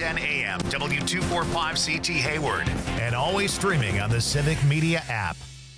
610 AM, W245CT Hayward, and always streaming on the Civic Media app.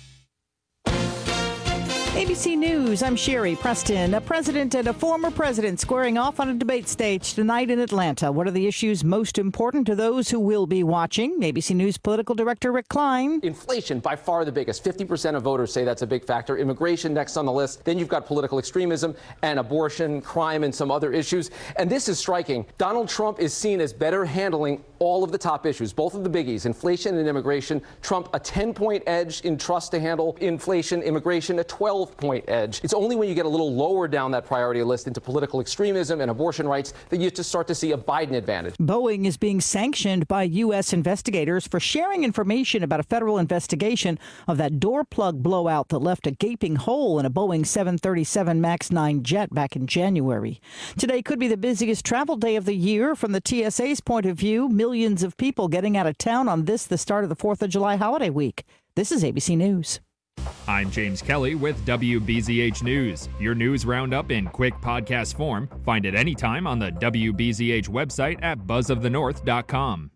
ABC News, I'm Sherry Preston. A president and a former president squaring off on a debate stage tonight in Atlanta. What are the issues most important to those who will be watching? ABC News political director Rick Klein. Inflation, by far the biggest. 50% of voters say that's a big factor. Immigration next on the list. Then you've got political extremism and abortion, crime, and some other issues. And this is striking. Donald Trump is seen as better handling all of the top issues, both of the biggies, inflation and immigration. Trump, a 10-point edge in trust to handle inflation, immigration, a 12-point edge. It's only when you get a little lower down that priority list into political extremism and abortion rights that you just start to see a Biden advantage. Boeing is being sanctioned by U.S. investigators for sharing information about a federal investigation of that door plug blowout that left a gaping hole in a Boeing 737 MAX 9 jet back in January. Today could be the busiest travel day of the year from the TSA's point of view. Millions of people getting out of town on the start of the 4th of July holiday week. This is ABC News. I'm James Kelly with WBZH News. Your news roundup in quick podcast form. Find it anytime on the WBZH website at buzzofthenorth.com.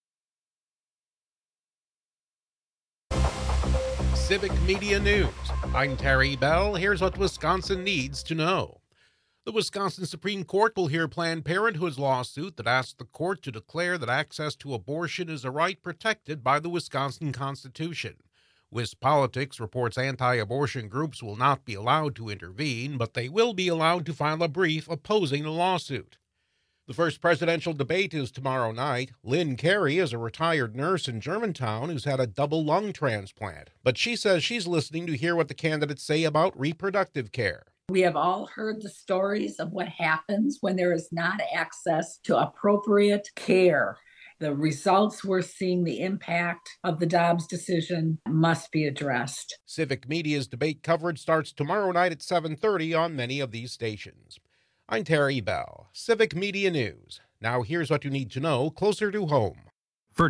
Civic Media News. I'm Terry Bell. Here's what Wisconsin needs to know. The Wisconsin Supreme Court will hear Planned Parenthood's lawsuit that asks the court to declare that access to abortion is a right protected by the Wisconsin Constitution. WisPolitics reports anti-abortion groups will not be allowed to intervene, but they will be allowed to file a brief opposing the lawsuit. The first presidential debate is tomorrow night. Lynn Carey is a retired nurse in Germantown who's had a double lung transplant, but she says she's listening to hear what the candidates say about reproductive care. We have all heard the stories of what happens when there is not access to appropriate care. The results we're seeing, the impact of the Dobbs decision must be addressed. Civic Media's debate coverage starts tomorrow night at 7:30 on many of these stations. I'm Terry Bell, Civic Media News. Now here's what you need to know closer to home. For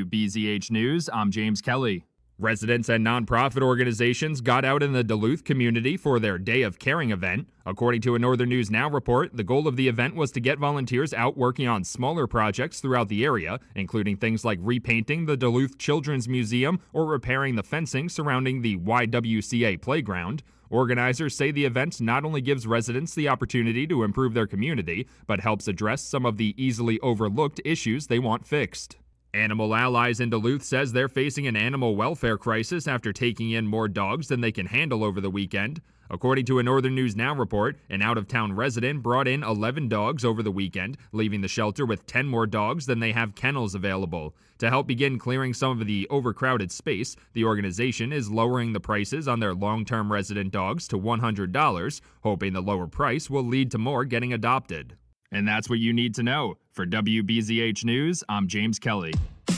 WBZH News, I'm James Kelly. Residents and nonprofit organizations got out in the Duluth community for their Day of Caring event. According to a Northern News Now report, the goal of the event was to get volunteers out working on smaller projects throughout the area, including things like repainting the Duluth Children's Museum or repairing the fencing surrounding the YWCA playground. Organizers say the event not only gives residents the opportunity to improve their community, but helps address some of the easily overlooked issues they want fixed. Animal Allies in Duluth says they're facing an animal welfare crisis after taking in more dogs than they can handle over the weekend. According to a Northern News Now report, an out-of-town resident brought in 11 dogs over the weekend, leaving the shelter with 10 more dogs than they have kennels available. To help begin clearing some of the overcrowded space, the organization is lowering the prices on their long-term resident dogs to $100, hoping the lower price will lead to more getting adopted. And that's what you need to know. For WBZH News, I'm James Kelly.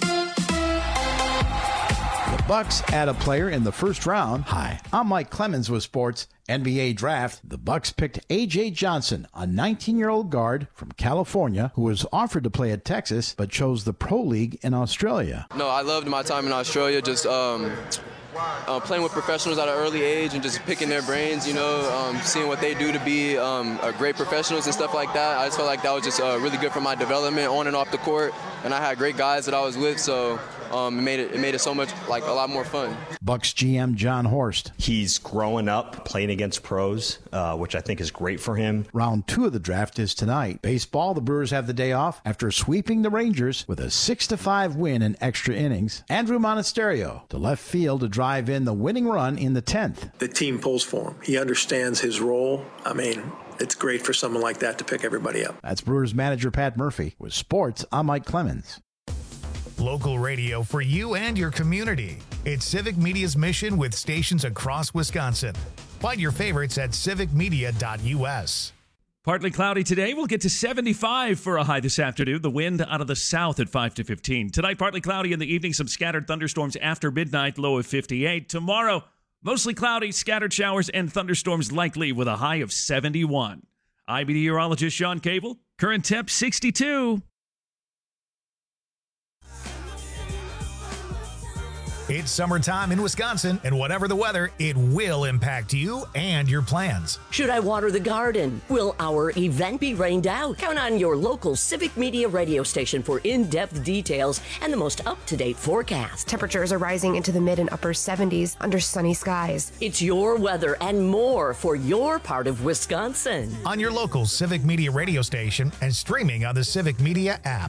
The Bucks add a player in the first round. Hi, I'm Mike Clemens with Sports. NBA Draft. The Bucks picked A.J. Johnson, a 19-year-old guard from California who was offered to play at Texas but chose the Pro League in Australia. No, I loved my time in Australia, just playing with professionals at an early age and just picking their brains, seeing what they do to be great professionals and stuff like that. I just felt like that was just really good for my development on and off the court, and I had great guys that I was with, so it made it so much, a lot more fun. Bucks GM John Horst. He's growing up playing against pros, which I think is great for him. Round 2 of the draft is tonight. Baseball, the Brewers have the day off after sweeping the Rangers with a 6-5 win in extra innings. Andrew Monasterio to left field to drive in the winning run in the 10th. The team pulls for him. He understands his role. It's great for someone like that to pick everybody up. That's Brewers manager Pat Murphy. With Sports, I'm Mike Clemens. Local radio for you and your community. It's Civic Media's mission with stations across Wisconsin. Find your favorites at civicmedia.us. Partly cloudy today. We'll get to 75 for a high this afternoon. The wind out of the south at 5 to 15. Tonight, partly cloudy in the evening. Some scattered thunderstorms after midnight, low of 58. Tomorrow, mostly cloudy, scattered showers and thunderstorms likely with a high of 71. I'm meteorologist Sean Cable. Current temp 62. It's summertime in Wisconsin, and whatever the weather, it will impact you and your plans. Should I water the garden? Will our event be rained out? Count on your local Civic Media radio station for in-depth details and the most up-to-date forecast. Temperatures are rising into the mid and upper 70s under sunny skies. It's your weather and more for your part of Wisconsin. On your local Civic Media radio station and streaming on the Civic Media app.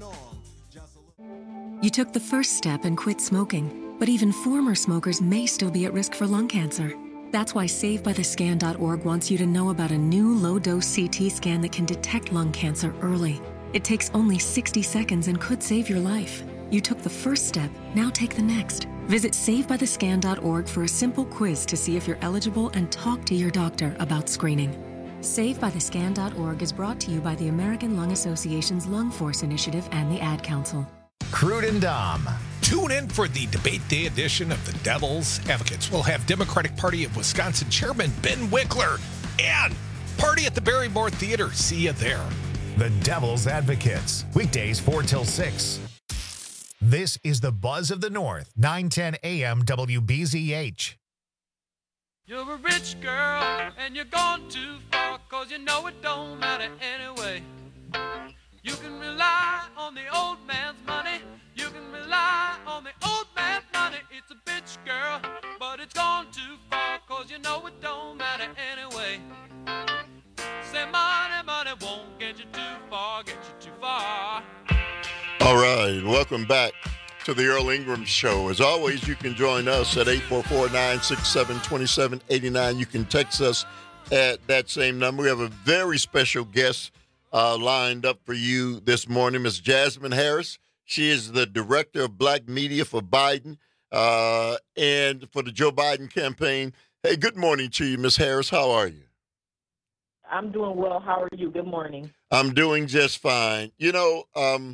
You took the first step and quit smoking, but even former smokers may still be at risk for lung cancer. That's why SaveByTheScan.org wants you to know about a new low-dose CT scan that can detect lung cancer early. It takes only 60 seconds and could save your life. You took the first step, now take the next. Visit SaveByTheScan.org for a simple quiz to see if you're eligible and talk to your doctor about screening. SaveByTheScan.org is brought to you by the American Lung Association's Lung Force Initiative and the Ad Council. Crude and Dom. Tune in for the Debate Day edition of the Devil's Advocates. We'll have Democratic Party of Wisconsin Chairman Ben Winkler and Party at the Barrymore Theater. See you there. The Devil's Advocates. Weekdays 4 till 6. This is the Buzz of the North, 9:10 a.m. WBZH. You're a rich girl and you're gone too far, 'cause you know it don't matter anyway. You can rely on the old man's money. You can rely on the old man's money. It's a bitch, girl, but it's gone too far, 'cause you know it don't matter anyway. Say money won't get you too far, get you too far. All right, welcome back to the Earl Ingram Show. As always, you can join us at 844-967-2789. You can text us at that same number. We have a very special guest lined up for you this morning, Ms. Jasmine Harris. She is the director of Black Media for Biden and for the Joe Biden campaign. Hey, good morning to you, Ms. Harris. How are you? I'm doing well. How are you? Good morning. I'm doing just fine. You know,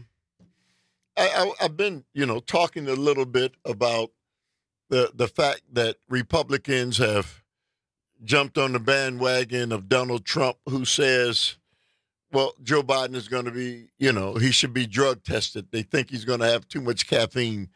I've been, talking a little bit about the fact that Republicans have jumped on the bandwagon of Donald Trump, who says, well, Joe Biden is going to be, he should be drug tested. They think he's going to have too much caffeine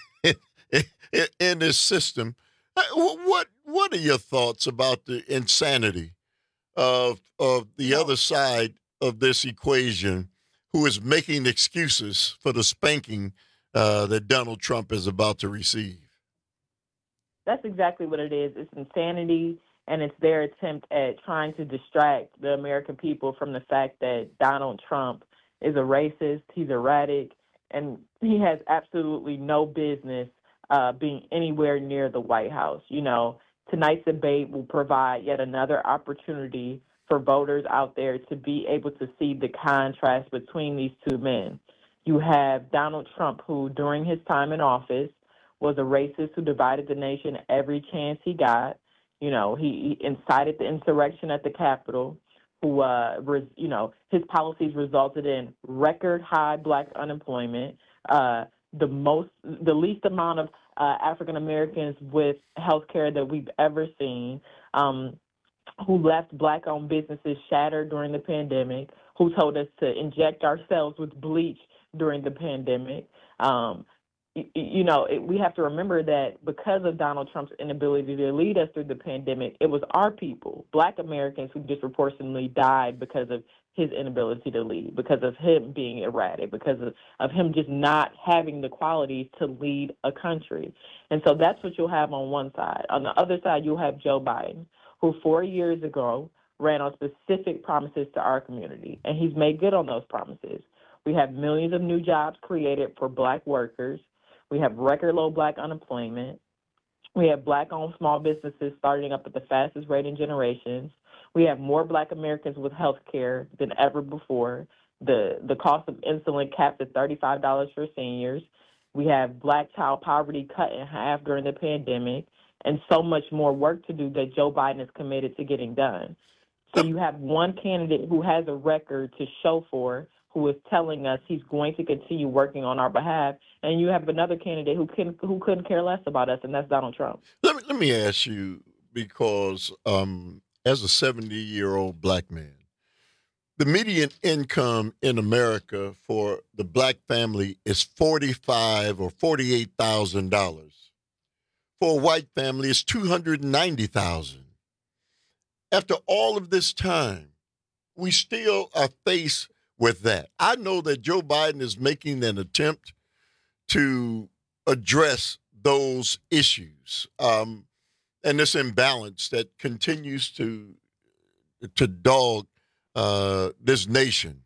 in his system. What are your thoughts about the insanity of the other side of this equation, who is making excuses for the spanking that Donald Trump is about to receive? That's exactly what it is. It's insanity. And it's their attempt at trying to distract the American people from the fact that Donald Trump is a racist, he's erratic, and he has absolutely no business being anywhere near the White House. Tonight's debate will provide yet another opportunity for voters out there to be able to see the contrast between these two men. You have Donald Trump, who during his time in office was a racist who divided the nation every chance he got. He incited the insurrection at the Capitol, his policies resulted in record high Black unemployment, the least amount of African Americans with health care that we've ever seen, who left Black-owned businesses shattered during the pandemic, who told us to inject ourselves with bleach during the pandemic. We have to remember that because of Donald Trump's inability to lead us through the pandemic, it was our people, Black Americans, who disproportionately died because of his inability to lead, because of him being erratic, because of him just not having the qualities to lead a country. And so that's what you'll have on one side. On the other side, you'll have Joe Biden, who 4 years ago ran on specific promises to our community, and he's made good on those promises. We have millions of new jobs created for Black workers. We have record low Black unemployment. We have Black-owned small businesses starting up at the fastest rate in generations. We have more Black Americans with health care than ever before. The cost of insulin capped at $35 for seniors. We have Black child poverty cut in half during the pandemic, and so much more work to do that Joe Biden is committed to getting done. So you have one candidate who has a record to show for, who is telling us he's going to continue working on our behalf, and you have another candidate who couldn't care less about us, and that's Donald Trump. Let me ask you, because as a 70-year-old Black man, the median income in America for the Black family is $45,000 or $48,000. for a white family is $290,000. After all of this time, we still are faced with that. I know that Joe Biden is making an attempt to address those issues and this imbalance that continues to dog this nation.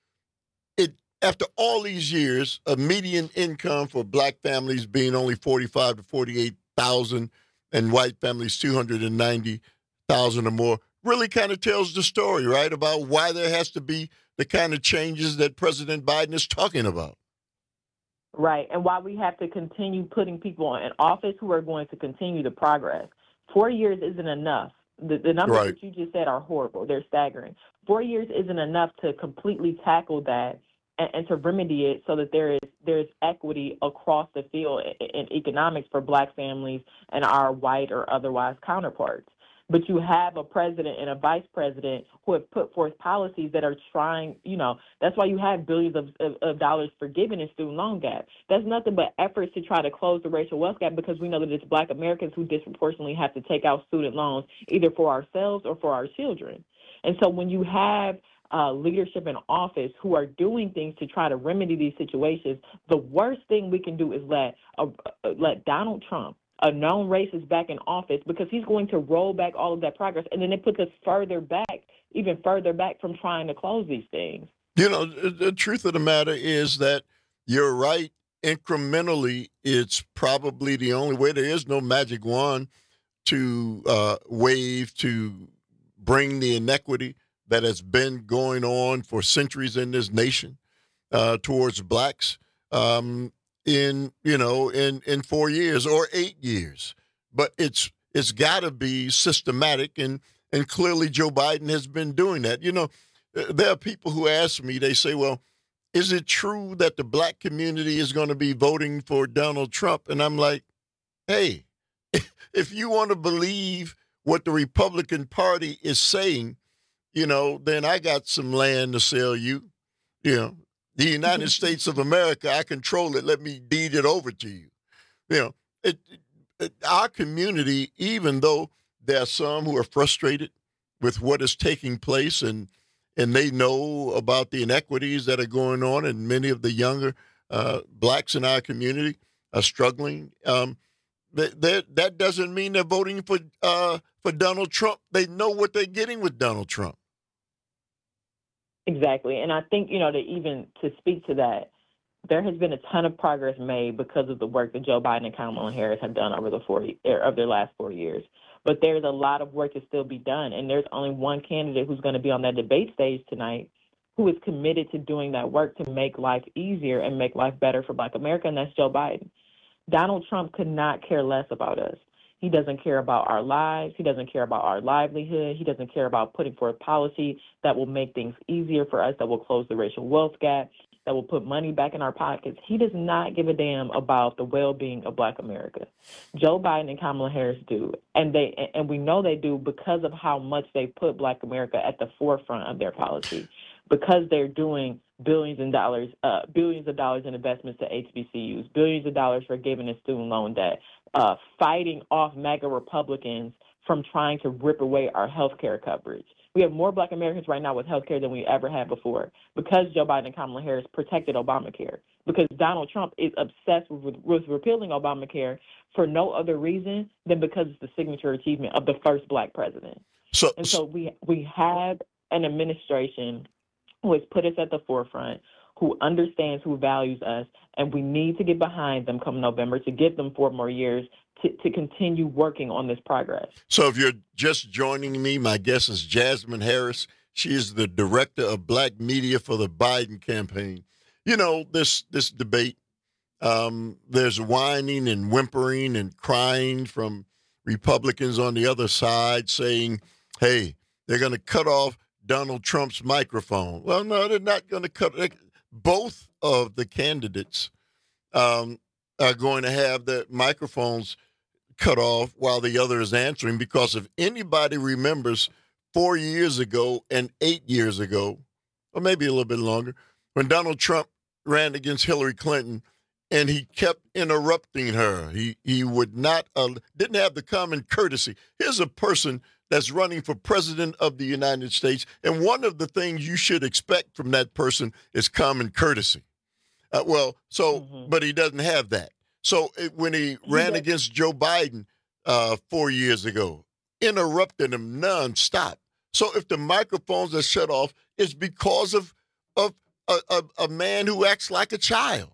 After all these years, a median income for black families being only $45,000 to $48,000 and white families $290,000 or more really kind of tells the story, right, about why there has to be the kind of changes that President Biden is talking about. Right, and why we have to continue putting people in office who are going to continue the progress. 4 years isn't enough. The numbers that you just said are horrible. They're staggering. 4 years isn't enough to completely tackle that and to remedy it so that there's equity across the field in economics for black families and our white or otherwise counterparts. But you have a president and a vice president who have put forth policies that are trying, that's why you have billions of dollars forgiven in student loan gap. That's nothing but efforts to try to close the racial wealth gap because we know that it's black Americans who disproportionately have to take out student loans either for ourselves or for our children. And so when you have leadership in office who are doing things to try to remedy these situations, the worst thing we can do is let Donald Trump, a known racist, back in office because he's going to roll back all of that progress. And then it puts us even further back from trying to close these things. The truth of the matter is that you're right. Incrementally, it's probably the only way. There is no magic wand to wave to bring the inequity that has been going on for centuries in this nation towards blacks in 4 years or 8 years. But it's got to be systematic, and clearly Joe Biden has been doing that. There are people who ask me, they say, well, is it true that the black community is going to be voting for Donald Trump? And I'm like, hey, if you want to believe what the Republican Party is saying, then I got some land to sell you. The United States of America, I control it. Let me deed it over to you. Our community, even though there are some who are frustrated with what is taking place and they know about the inequities that are going on, and many of the younger blacks in our community are struggling. That doesn't mean they're voting for Donald Trump. They know what they're getting with Donald Trump. Exactly. And I think, to speak to that, there has been a ton of progress made because of the work that Joe Biden and Kamala Harris have done over their last 4 years. But there's a lot of work to still be done. And there's only one candidate who's going to be on that debate stage tonight who is committed to doing that work to make life easier and make life better for Black America, and that's Joe Biden. Donald Trump could not care less about us. He doesn't care about our lives. He doesn't care about our livelihood. He doesn't care about putting forth policy that will make things easier for us, that will close the racial wealth gap, that will put money back in our pockets. He does not give a damn about the well-being of Black America. Joe Biden and Kamala Harris do, and we know they do because of how much they put Black America at the forefront of their policy, because they're doing billions of dollars in investments to HBCUs, billions of dollars for giving a student loan debt, fighting off MAGA Republicans from trying to rip away our health care coverage. We have more Black Americans right now with health care than we ever had before because Joe Biden and Kamala Harris protected Obamacare, because Donald Trump is obsessed with repealing Obamacare for no other reason than because it's the signature achievement of the first Black president. So we have an administration who has put us at the forefront, who understands, who values us, and we need to get behind them come November to give them 4 more years to continue working on this progress. So if you're just joining me, my guest is Jasmine Harris. She is the director of Black Media for the Biden campaign. This debate, there's whining and whimpering and crying from Republicans on the other side saying, hey, they're going to cut off Donald Trump's microphone. Well, no, they're not going to cut it. Both of the candidates are going to have their microphones cut off while the other is answering, because if anybody remembers 4 years ago and 8 years ago, or maybe a little bit longer, when Donald Trump ran against Hillary Clinton and he kept interrupting her. He would not, didn't have the common courtesy. Here's a person that's running for president of the United States, and one of the things you should expect from that person is common courtesy. But he doesn't have that. So when he ran against Joe Biden 4 years ago, interrupted him nonstop. So if the microphones are shut off, it's because of a man who acts like a child.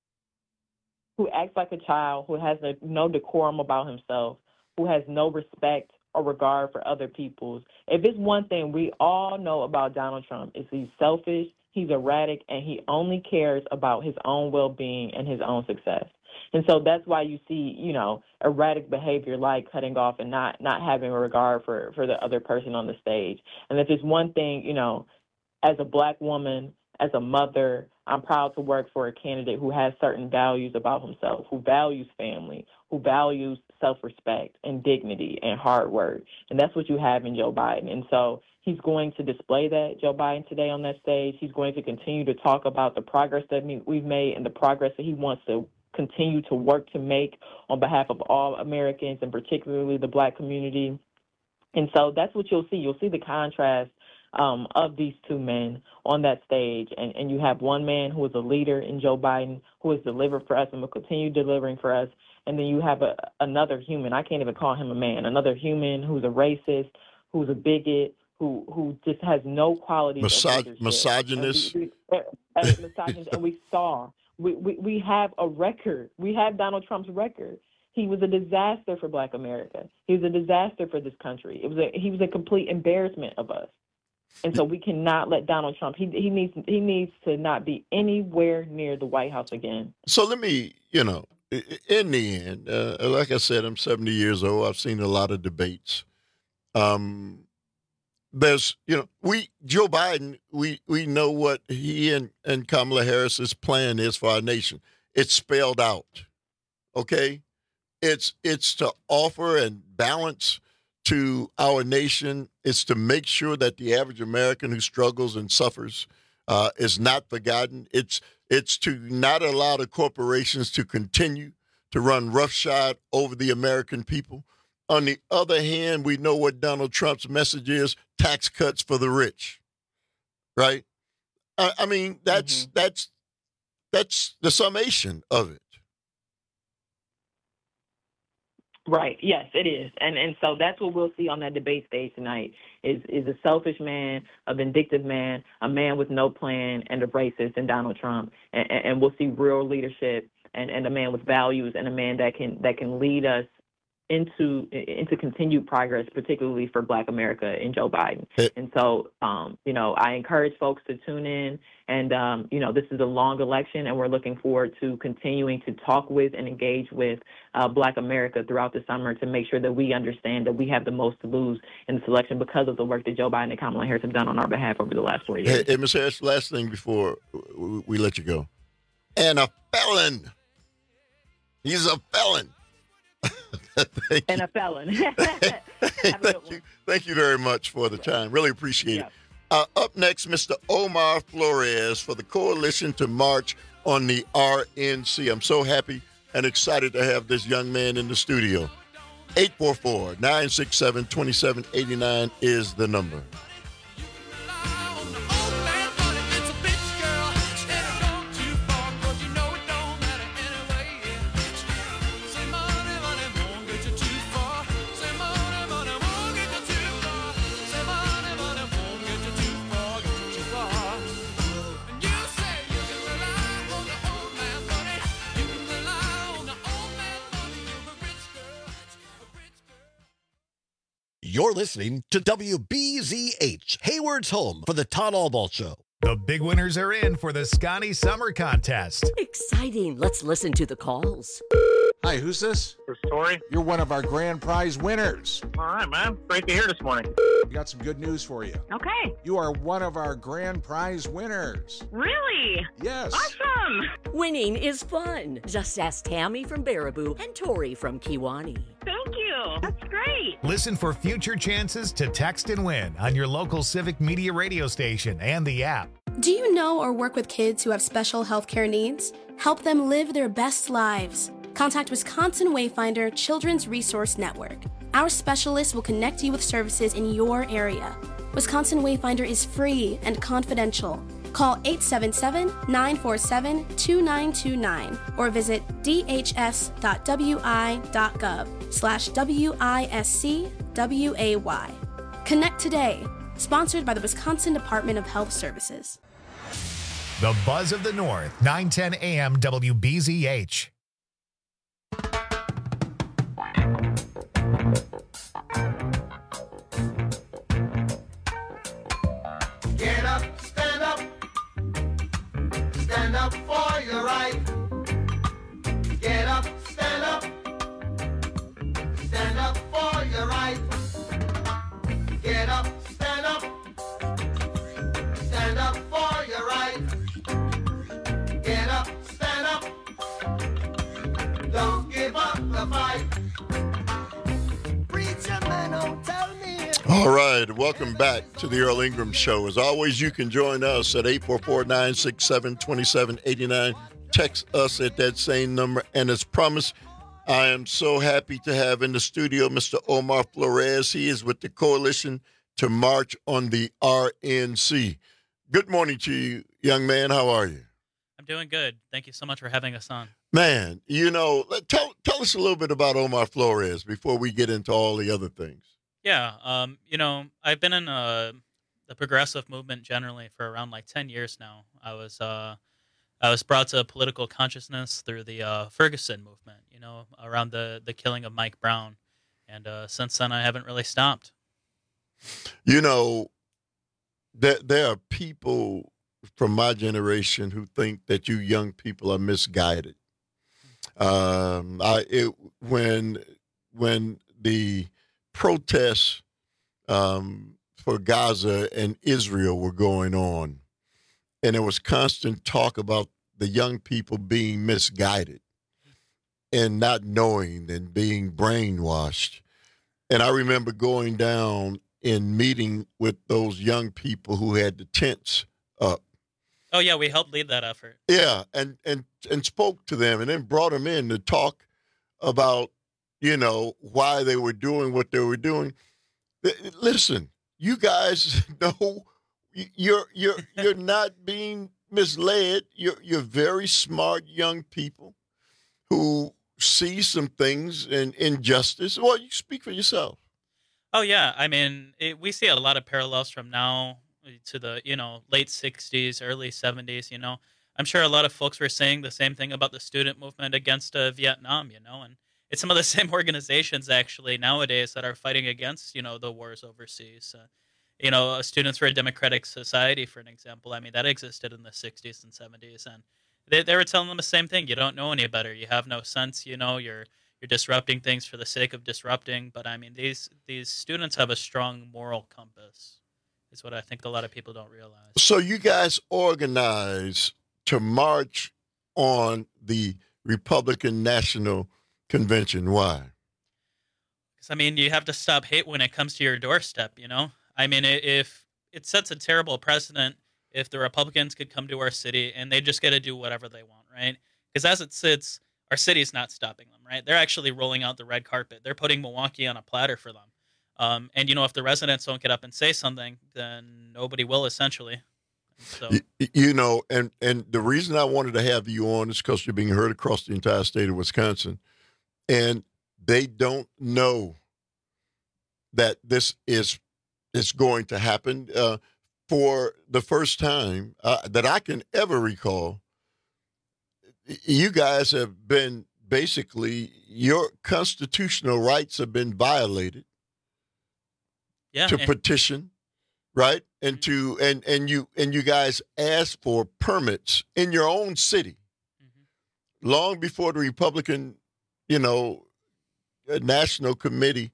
Who acts like a child, who has no decorum about himself, who has no respect or regard for other people's. If it's one thing we all know about Donald Trump, is he's selfish, he's erratic, and he only cares about his own well-being and his own success. And so that's why you see, erratic behavior like cutting off and not having a regard for the other person on the stage. And if it's one thing, as a Black woman, as a mother, I'm proud to work for a candidate who has certain values about himself, who values family, who values self-respect and dignity and hard work. And that's what you have in Joe Biden. And so he's going to display that, Joe Biden, today on that stage. He's going to continue to talk about the progress that we've made and the progress that he wants to continue to work to make on behalf of all Americans and particularly the Black community. And so that's what you'll see. You'll see the contrast of these two men on that stage. And you have one man who is a leader in Joe Biden, who has delivered for us and will continue delivering for us. And then you have another human, I can't even call him a man, another human who's a racist, who's a bigot, who just has no qualities. Misogynist. Misogynist. And we have a record. We have Donald Trump's record. He was a disaster for Black America. He was a disaster for this country. He was a complete embarrassment of us. And so we cannot let Donald Trump, he needs to not be anywhere near the White House again. So let me, in the end, like I said, I'm 70 years old. I've seen a lot of debates. There's, Joe Biden, we know what he and Kamala Harris's plan is for our nation. It's spelled out, okay? It's to offer and balance to our nation. It's to make sure that the average American who struggles and suffers is not forgotten. It's to not allow the corporations to continue to run roughshod over the American people. On the other hand, we know what Donald Trump's message is: tax cuts for the rich, right? I mean, that's the summation of it. Right. Yes, it is. And so that's what we'll see on that debate stage tonight is a selfish man, a vindictive man, a man with no plan, and a racist in Donald Trump. And we'll see real leadership and a man with values and a man that can lead us into continued progress, particularly for Black America in Joe Biden. And so, I encourage folks to tune in. And, this is a long election, and we're looking forward to continuing to talk with and engage with Black America throughout the summer to make sure that we understand that we have the most to lose in this election because of the work that Joe Biden and Kamala Harris have done on our behalf over the last 4 years. Hey, Ms. Harris, last thing before we let you go. And a felon. He's a felon. And a felon. Thank you very much for the time. Really appreciate it. Up next, Mr. Omar Flores for the Coalition to March on the RNC. I'm so happy and excited to have this young man in the studio. 844-967-2789 is the number. You're listening to WBZH, Hayward's home for the Todd Albaugh Show. The big winners are in for the Scotty Summer Contest. Exciting. Let's listen to the calls. Hi, who's this? This is Tori. You're one of our grand prize winners. All right, man. Great to hear this morning. We got some good news for you. Okay. You are one of our grand prize winners. Really? Yes. Awesome. Winning is fun. Just ask Tammy from Baraboo and Tori from Kiwani. Thank you. That's great. Listen for future chances to text and win on your local Civic Media radio station and the app. Do you know or work with kids who have special healthcare needs? Help them live their best lives. Contact Wisconsin Wayfinder Children's Resource Network. Our specialists will connect you with services in your area. Wisconsin Wayfinder is free and confidential. Call 877-947-2929 or visit dhs.wi.gov/WISCWAY. Connect today. Sponsored by the Wisconsin Department of Health Services. The Buzz of the North, 910 AM WBZH. Get up, stand up. Stand up for your right. Get up, stand up. Stand up for your right. Get up, stand up. Stand up for your right. Get up, stand up. Don't give up the fight. Preacher man, don't tell me. All right, welcome back to the Earl Ingram Show. As always, you can join us at 844-967-2789. Text us at that same number. And as promised, I am so happy to have in the studio Mr. Omar Flores. He is with the Coalition to March on the RNC. Good morning to you, young man. How are you? I'm doing good. Thank you so much for having us on. Man, you know, tell us a little bit about Omar Flores before we get into all the other things. Yeah, you know, I've been in the progressive movement generally for around like 10 years now. I was brought to political consciousness through the Ferguson movement, you know, around the killing of Mike Brown. And since then, I haven't really stopped. You know, there are people from my generation who think that you young people are misguided. When the protests for Gaza and Israel were going on, and there was constant talk about the young people being misguided and not knowing and being brainwashed. And I remember going down and meeting with those young people who had the tents up. Oh, yeah, we helped lead that effort. Yeah, and spoke to them and then brought them in to talk about, you know, why they were doing what they were doing. Listen, you guys know you're not being misled. You're very smart young people who see some things in injustice. Well, you speak for yourself. Oh, yeah. I mean, we see a lot of parallels from now to the, you know, late 60s, early 70s, you know. I'm sure a lot of folks were saying the same thing about the student movement against Vietnam, you know, and it's some of the same organizations actually nowadays that are fighting against, you know, the wars overseas. You know, Students for a Democratic Society, for an example, I mean, that existed in the 60s and 70s, and they were telling them the same thing. You don't know any better. You have no sense, you know, you're disrupting things for the sake of disrupting. But I mean, these students have a strong moral compass, is what I think a lot of people don't realize. So you guys organize to march on the Republican National Convention. Why? Because, I mean, you have to stop hate when it comes to your doorstep, you know? I mean, if it sets a terrible precedent if the Republicans could come to our city and they just get to do whatever they want, right? Because as it sits, our city's not stopping them, right? They're actually rolling out the red carpet. They're putting Milwaukee on a platter for them. And, you know, if the residents don't get up and say something, then nobody will, essentially. So. You know, and the reason I wanted to have you on is because you're being heard across the entire state of Wisconsin. And they don't know that this is going to happen. For the first time that I can ever recall, you guys have been basically, your constitutional rights have been violated. Yeah, to petition, right? And to and you guys asked for permits in your own city long before the Republican, you know, National Committee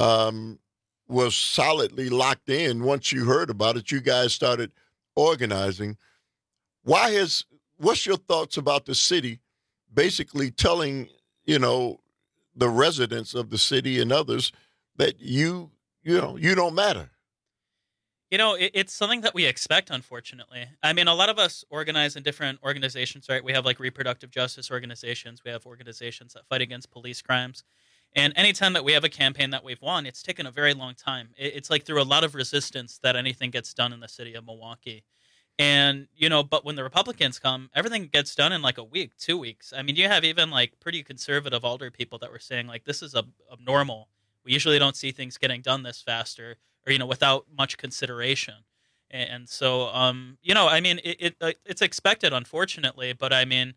was solidly locked in. Once you heard about it, you guys started organizing. What's your thoughts about the city basically telling, you know, the residents of the city and others that you don't matter? You know, it's something that we expect, unfortunately. I mean, a lot of us organize in different organizations, right? We have like reproductive justice organizations. We have organizations that fight against police crimes. And anytime that we have a campaign that we've won, it's taken a very long time. It's like through a lot of resistance that anything gets done in the city of Milwaukee. And, you know, but when the Republicans come, everything gets done in like a week, 2 weeks. I mean, you have even like pretty conservative older people that were saying like, this is abnormal. We usually don't see things getting done this faster or, you know, without much consideration. And so, you know, I mean, it's expected, unfortunately, but I mean,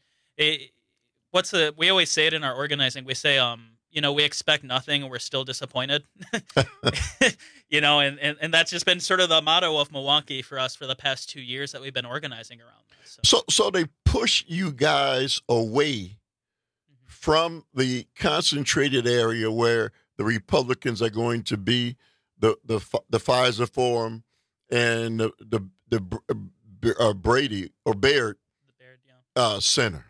we always say it in our organizing. We say, you know, we expect nothing and we're still disappointed, you know, and that's just been sort of the motto of Milwaukee for us for the past 2 years that we've been organizing around this. So they push you guys away from the concentrated area where the Republicans are going to be, the Pfizer Forum and the Brady or Baird Center.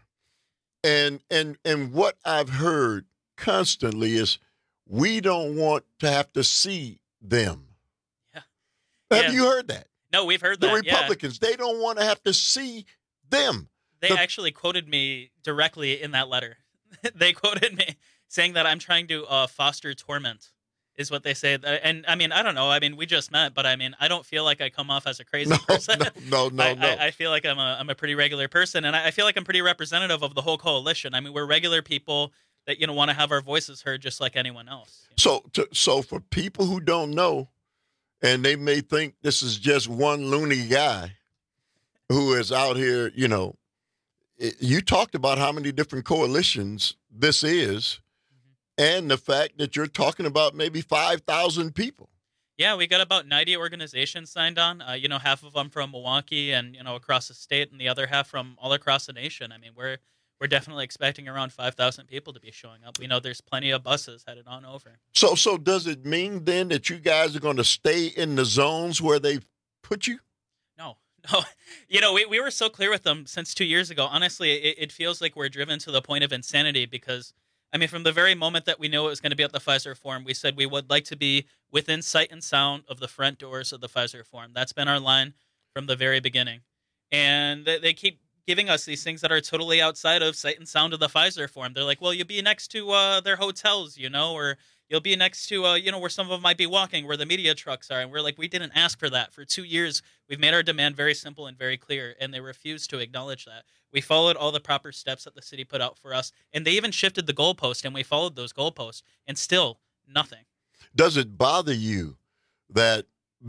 And what I've heard constantly is we don't want to have to see them. Yeah. Have you heard that? No, we've heard that. The Republicans, they don't want to have to see them. They actually quoted me directly in that letter. They quoted me saying that I'm trying to foster torment, is what they say. And I mean, I don't know. I mean, we just met, but I mean, I don't feel like I come off as a crazy person. No. I feel like I'm a pretty regular person, and I feel like I'm pretty representative of the whole coalition. I mean, we're regular people that, you know, want to have our voices heard just like anyone else. So for people who don't know, and they may think this is just one loony guy who is out here, you know, you talked about how many different coalitions this is, and the fact that you're talking about maybe 5,000 people. Yeah, we got about 90 organizations signed on, you know, half of them from Milwaukee and, you know, across the state, and the other half from all across the nation. I mean, we're definitely expecting around 5,000 people to be showing up. We know there's plenty of buses headed on over. So does it mean then that you guys are going to stay in the zones where they put you? No. You know, we were so clear with them since 2 years ago. Honestly, it feels like we're driven to the point of insanity because, I mean, from the very moment that we knew it was going to be at the Pfizer Forum, we said we would like to be within sight and sound of the front doors of the Pfizer Forum. That's been our line from the very beginning. And they keep giving us these things that are totally outside of sight and sound of the Pfizer Forum. They're like, well, you'll be next to their hotels, you know, or you'll be next to, you know, where some of them might be walking, where the media trucks are. And we're like, we didn't ask for that. For 2 years, we've made our demand very simple and very clear, and they refuse to acknowledge that. We followed all the proper steps that the city put out for us, and they even shifted the goalpost, and we followed those goalposts, and still nothing. Does it bother you that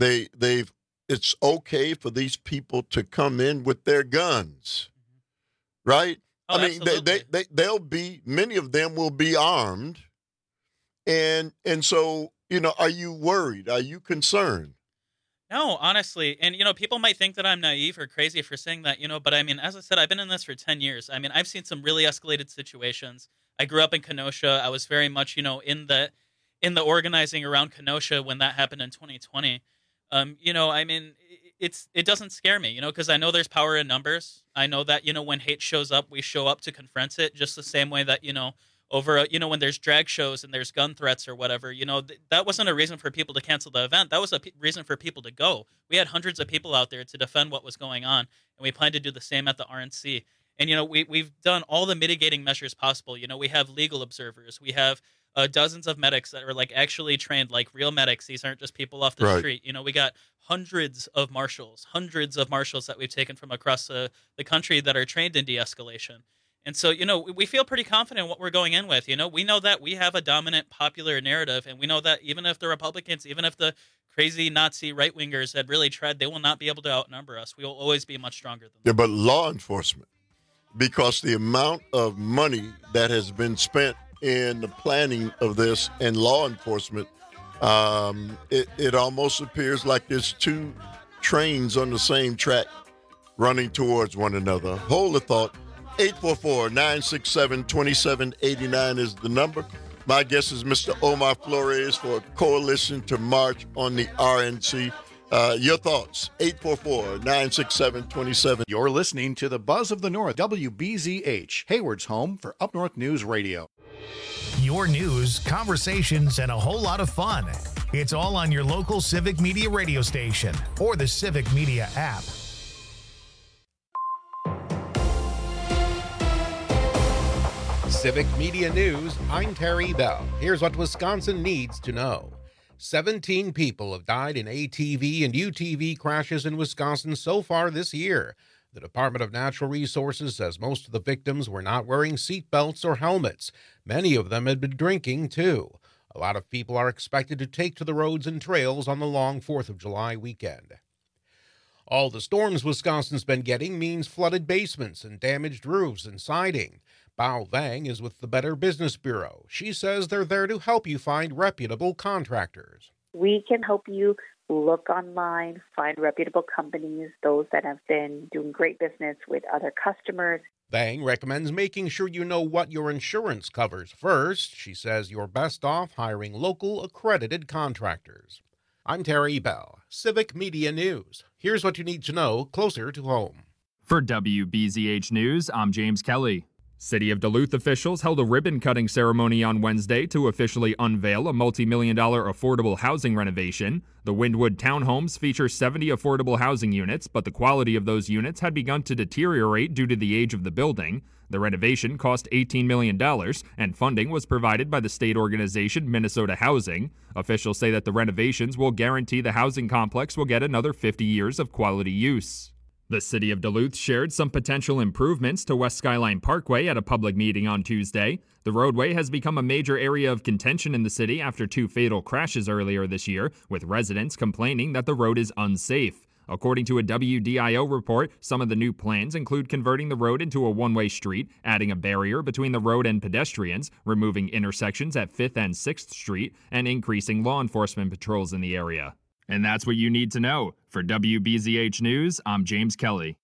it's okay for these people to come in with their guns, right? Oh, I mean, they'll be, many of them will be armed. And so, you know, are you worried? Are you concerned? No, honestly. And, you know, people might think that I'm naive or crazy for saying that, you know, but I mean, as I said, I've been in this for 10 years. I mean, I've seen some really escalated situations. I grew up in Kenosha. I was very much, you know, in the organizing around Kenosha when that happened in 2020. You know, I mean, it doesn't scare me, you know, because I know there's power in numbers. I know that, you know, when hate shows up, we show up to confront it just the same way that, you know, over, you know, when there's drag shows and there's gun threats or whatever, you know, that wasn't a reason for people to cancel the event. That was a reason for people to go. We had hundreds of people out there to defend what was going on, and we plan to do the same at the RNC. And, you know, we've done all the mitigating measures possible. You know, we have legal observers. We have dozens of medics that are like actually trained, like real medics. These aren't just people off the street. You know, we got hundreds of marshals that we've taken from across the country that are trained in de-escalation. And so, you know, we feel pretty confident in what we're going in with. You know, we know that we have a dominant popular narrative, and we know that even if the Republicans, even if the crazy Nazi right-wingers had really tried, they will not be able to outnumber us. We will always be much stronger than them. Yeah, but law enforcement, because the amount of money that has been spent in the planning of this and law enforcement, it almost appears like there's two trains on the same track running towards one another. Hold the thought. 844-967-2789 is the number. My guest is Mr. Omar Flores for Coalition to March on the RNC. Your thoughts, 844-967-27. You're listening to the Buzz of the North, WBZH, Hayward's home for Up North News Radio. Your news, conversations, and a whole lot of fun. It's all on your local Civic Media radio station or the Civic Media app. Civic Media News, I'm Terry Bell. Here's what Wisconsin needs to know. 17 people have died in ATV and UTV crashes in Wisconsin so far this year. The Department of Natural Resources says most of the victims were not wearing seat belts or helmets. Many of them had been drinking, too. A lot of people are expected to take to the roads and trails on the long 4th of July weekend. All the storms Wisconsin's been getting means flooded basements and damaged roofs and siding. Bao Vang is with the Better Business Bureau. She says they're there to help you find reputable contractors. We can help you look online, find reputable companies, those that have been doing great business with other customers. Vang recommends making sure you know what your insurance covers first. She says you're best off hiring local accredited contractors. I'm Terry Bell, Civic Media News. Here's what you need to know closer to home. For WBZH News, I'm James Kelly. City of Duluth officials held a ribbon-cutting ceremony on Wednesday to officially unveil a multi-million-dollar affordable housing renovation. The Windwood townhomes feature 70 affordable housing units, but the quality of those units had begun to deteriorate due to the age of the building. The renovation cost $18 million, and funding was provided by the state organization Minnesota Housing. Officials say that the renovations will guarantee the housing complex will get another 50 years of quality use. The City of Duluth shared some potential improvements to West Skyline Parkway at a public meeting on Tuesday. The roadway has become a major area of contention in the city after 2 fatal crashes earlier this year, with residents complaining that the road is unsafe. According to a WDIO report, some of the new plans include converting the road into a one-way street, adding a barrier between the road and pedestrians, removing intersections at 5th and 6th Street, and increasing law enforcement patrols in the area. And that's what you need to know. For WBZH News, I'm James Kelly.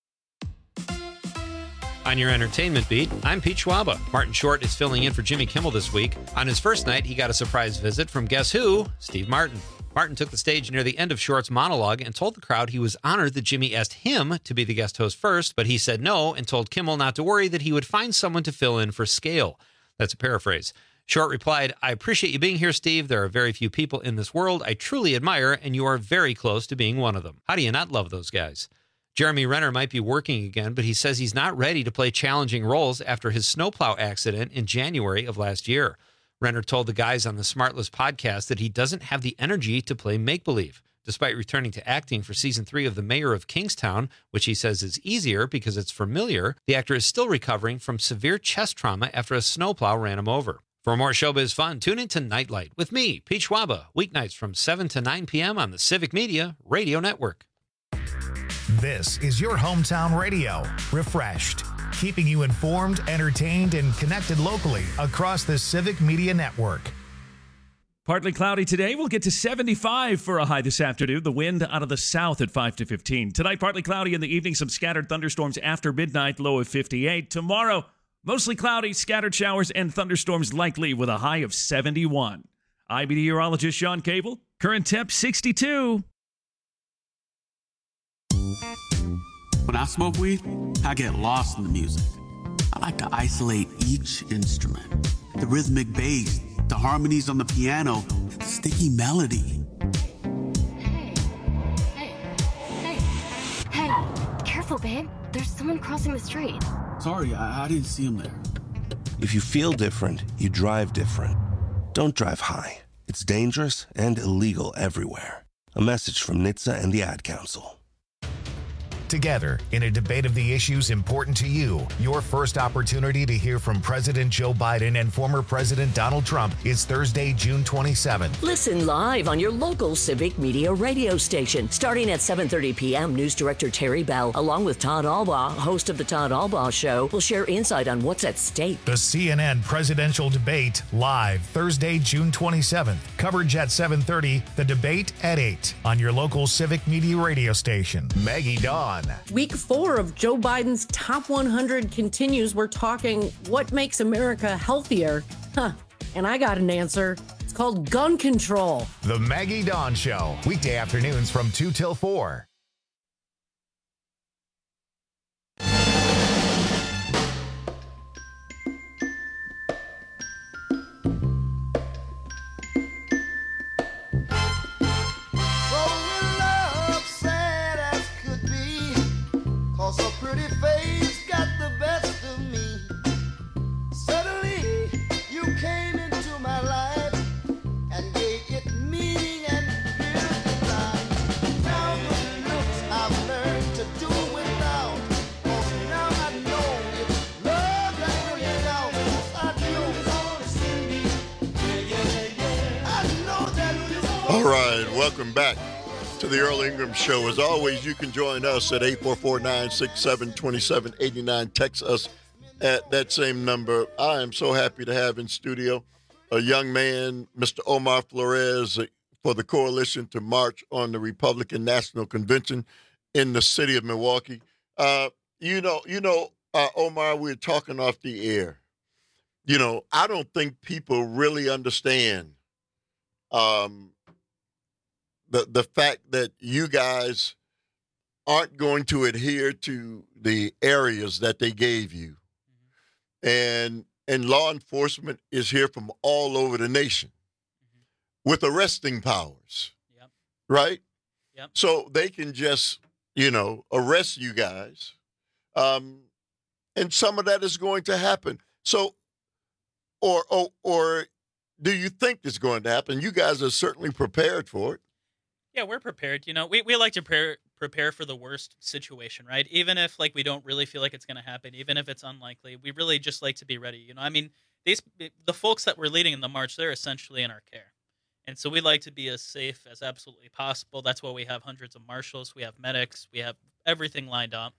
On your entertainment beat, I'm Pete Schwaba. Martin Short is filling in for Jimmy Kimmel this week. On his first night, he got a surprise visit from guess who? Steve Martin. Martin took the stage near the end of Short's monologue and told the crowd he was honored that Jimmy asked him to be the guest host first, but he said no and told Kimmel not to worry, that he would find someone to fill in for Scale. That's a paraphrase. Short replied, I appreciate you being here, Steve. There are very few people in this world I truly admire, and you are very close to being one of them. How do you not love those guys? Jeremy Renner might be working again, but he says he's not ready to play challenging roles after his snowplow accident in January of last year. Renner told the guys on the Smartless podcast that he doesn't have the energy to play make-believe. Despite returning to acting for season 3 of The Mayor of Kingstown, which he says is easier because it's familiar, the actor is still recovering from severe chest trauma after a snowplow ran him over. For more showbiz fun, tune into Nightlight with me, Pete Schwaba, weeknights from 7 to 9 p.m. on the Civic Media Radio Network. This is your hometown radio, refreshed, keeping you informed, entertained, and connected locally across the Civic Media Network. Partly cloudy today. We'll get to 75 for a high this afternoon. The wind out of the south at 5 to 15. Tonight, partly cloudy in the evening. Some scattered thunderstorms after midnight, low of 58. Tomorrow, mostly cloudy, scattered showers and thunderstorms likely with a high of 71. I'm meteorologist Sean Cable. Current temp 62. When I smoke weed, I get lost in the music. I like to isolate each instrument. The rhythmic bass, the harmonies on the piano, the sticky melody. Hey, careful, babe. There's someone crossing the street. Sorry, I didn't see him there. If you feel different, you drive different. Don't drive high. It's dangerous and illegal everywhere. A message from NHTSA and the Ad Council. Together, in a debate of the issues important to you, your first opportunity to hear from President Joe Biden and former President Donald Trump is Thursday, June 27th. Listen live on your local Civic Media radio station. Starting at 7:30 p.m., News Director Terry Bell, along with Todd Albaugh, host of The Todd Albaugh Show, will share insight on what's at stake. The CNN presidential debate, live Thursday, June 27th. Coverage at 7:30, the debate at 8 on your local Civic Media radio station. Maggie Dawn. Week 4 of Joe Biden's Top 100 continues. We're talking what makes America healthier. And I got an answer. It's called gun control. The Maggie Dawn Show, weekday afternoons from 2 till 4. All right, welcome back to the Earl Ingram Show. As always, you can join us at 844-967-2789. Text us at that same number. I am so happy to have in studio a young man, Mr. Omar Flores, for the coalition to march on the Republican National Convention in the city of Milwaukee. Omar, we were talking off the air. I don't think people really understand the fact that you guys aren't going to adhere to the areas that they gave you. And law enforcement is here from all over the nation with arresting powers, right? Yep. So they can just, arrest you guys. And some of that is going to happen. So, or do you think it's going to happen? You guys are certainly prepared for it. Yeah, we're prepared. We like to prepare for the worst situation, right? Even if we don't really feel like it's going to happen, even if it's unlikely, we really just like to be ready. The folks that we're leading in the march, they're essentially in our care. And so we like to be as safe as absolutely possible. That's why we have hundreds of marshals, we have medics, we have everything lined up.